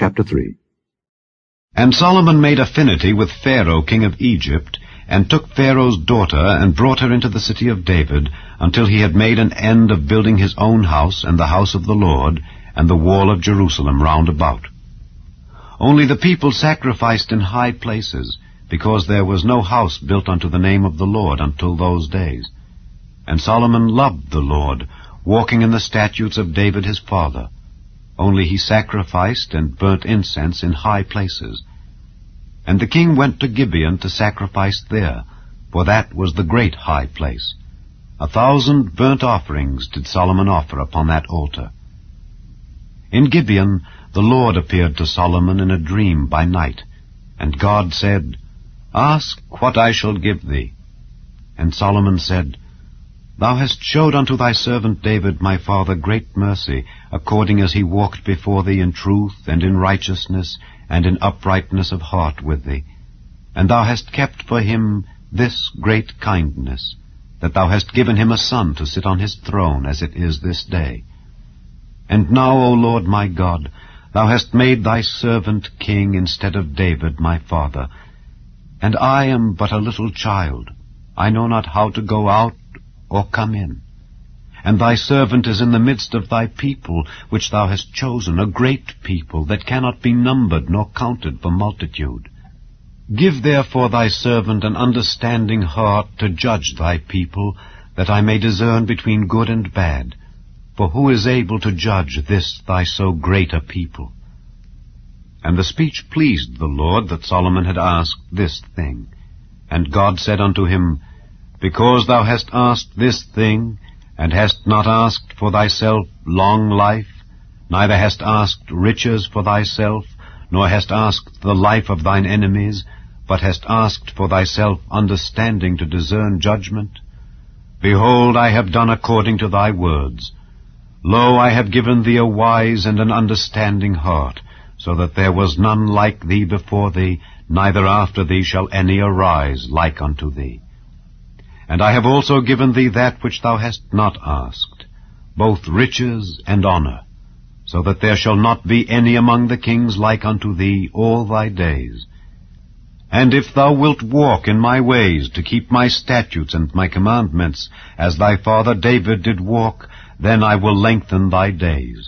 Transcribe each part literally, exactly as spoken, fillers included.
Chapter three. And Solomon made affinity with Pharaoh king of Egypt, and took Pharaoh's daughter, and brought her into the city of David, until he had made an end of building his own house, and the house of the Lord, and the wall of Jerusalem round about. Only the people sacrificed in high places, because there was no house built unto the name of the Lord until those days. And Solomon loved the Lord, walking in the statutes of David his father. Only he sacrificed and burnt incense in high places. And the king went to Gibeon to sacrifice there, for that was the great high place. A thousand burnt offerings did Solomon offer upon that altar. In Gibeon the Lord appeared to Solomon in a dream by night, and God said, Ask what I shall give thee. And Solomon said, Thou hast showed unto thy servant David my father great mercy, according as he walked before thee in truth, and in righteousness, and in uprightness of heart with thee. And thou hast kept for him this great kindness, that thou hast given him a son to sit on his throne, as it is this day. And now, O Lord my God, thou hast made thy servant king instead of David my father. And I am but a little child. I know not how to go out or come in. And thy servant is in the midst of thy people, which thou hast chosen, a great people, that cannot be numbered nor counted for multitude. Give therefore thy servant an understanding heart to judge thy people, that I may discern between good and bad. For who is able to judge this thy so great a people? And the speech pleased the Lord that Solomon had asked this thing. And God said unto him, Because thou hast asked this thing, and hast not asked for thyself long life, neither hast asked riches for thyself, nor hast asked the life of thine enemies, but hast asked for thyself understanding to discern judgment, behold, I have done according to thy words. Lo, I have given thee a wise and an understanding heart, so that there was none like thee before thee, neither after thee shall any arise like unto thee. And I have also given thee that which thou hast not asked, both riches and honor, so that there shall not be any among the kings like unto thee all thy days. And if thou wilt walk in my ways to keep my statutes and my commandments, as thy father David did walk, then I will lengthen thy days.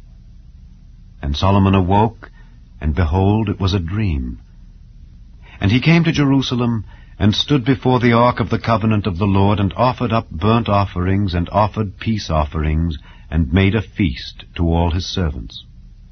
And Solomon awoke, and behold, it was a dream. And he came to Jerusalem, and stood before the ark of the covenant of the Lord, and offered up burnt offerings, and offered peace offerings, and made a feast to all his servants.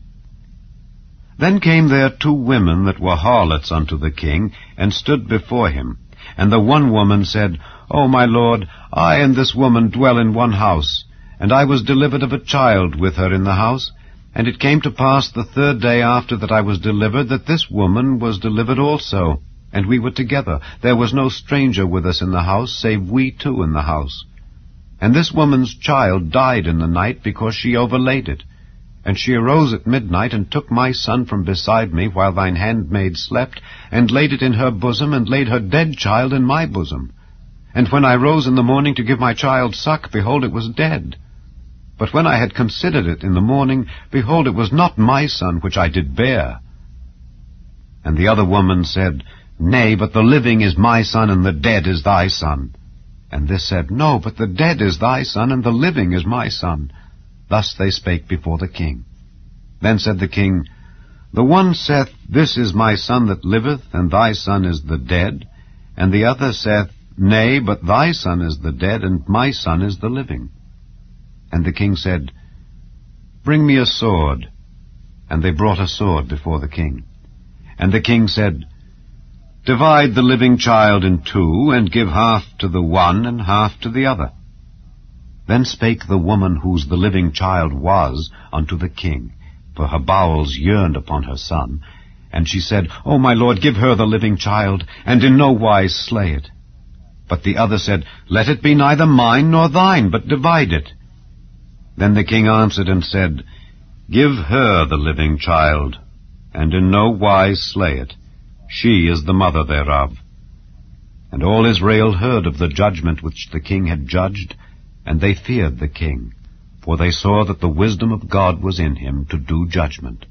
Then came there two women that were harlots unto the king, and stood before him. And the one woman said, O my lord, I and this woman dwell in one house, and I was delivered of a child with her in the house. And it came to pass the third day after that I was delivered, that this woman was delivered also. And we were together. There was no stranger with us in the house, save we two in the house. And this woman's child died in the night, because she overlaid it. And she arose at midnight, and took my son from beside me, while thine handmaid slept, and laid it in her bosom, and laid her dead child in my bosom. And when I rose in the morning to give my child suck, behold, it was dead. But when I had considered it in the morning, behold, it was not my son which I did bear. And the other woman said, Nay, but the living is my son, and the dead is thy son. And this said, No, but the dead is thy son, and the living is my son. Thus they spake before the king. Then said the king, The one saith, This is my son that liveth, and thy son is the dead. And the other saith, Nay, but thy son is the dead, and my son is the living. And the king said, Bring me a sword. And they brought a sword before the king. And the king said, Divide the living child in two, and give half to the one and half to the other. Then spake the woman whose the living child was unto the king, for her bowels yearned upon her son. And she said, O my lord, give her the living child, and in no wise slay it. But the other said, Let it be neither mine nor thine, but divide it. Then the king answered and said, Give her the living child, and in no wise slay it. She is the mother thereof. And all Israel heard of the judgment which the king had judged, and they feared the king, for they saw that the wisdom of God was in him to do judgment.